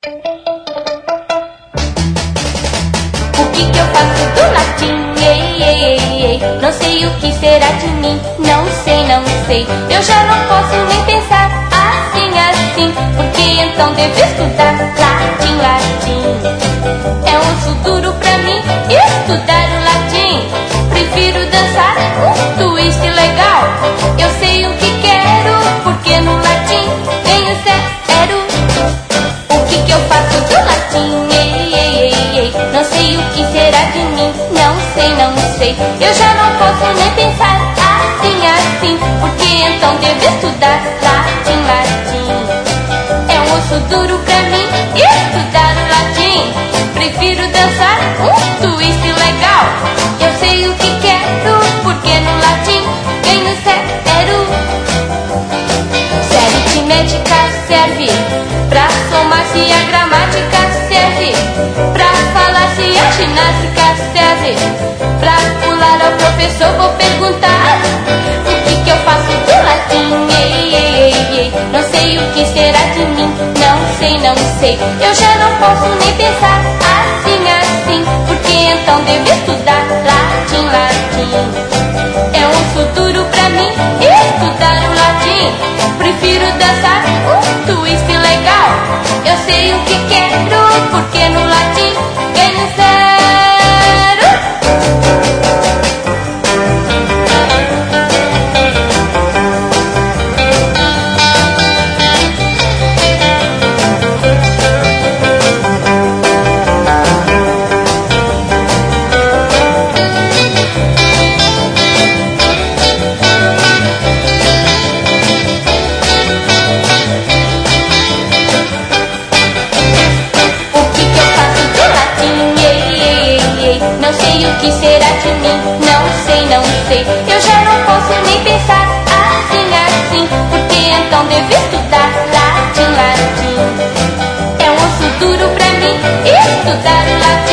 O que eu faço do latim? Ei, ei, ei, ei. Não sei o que será de mim. Não sei, não sei. Eu já não posso nem pensar assim, assim. Porque então devo estudar latim, latim. É um osso duro pra mim estudar o latim. Prefiro dançar um twist legal. Eu sei o que quero, porque no latim tenho zero. O que eu faço do latim? Ei, ei, ei, ei. Não sei o que será de mim. Não sei, não sei. Eu já não posso nem pensar assim, assim. Porque então devo estudar latim, latim. É um osso duro pra mim estudar o latim. Prefiro dançar um twist legal. Eu sei o que quero, porque no latim ganho zero. Se a aritmética serve pra somar, se a gramática serve pra falar, se a ginástica serve pra pular ao professor, vou perguntar o que eu faço do latim. Ei, ei, ei, ei. Não sei o que será de mim. Não sei, não sei. Eu já não posso nem pensar assim, assim. Porque então devo estudar latim, latim. É um osso duro pra mim estudar o latim. Prefiro dançar um twist legal. Eu sei o que quero, porque no latim ganho zero. Não sei o que será de mim. Não sei, não sei. Eu já não posso nem pensar assim, assim. Porque então devo estudar latim, latim. É um osso duro pra mim estudar o latim.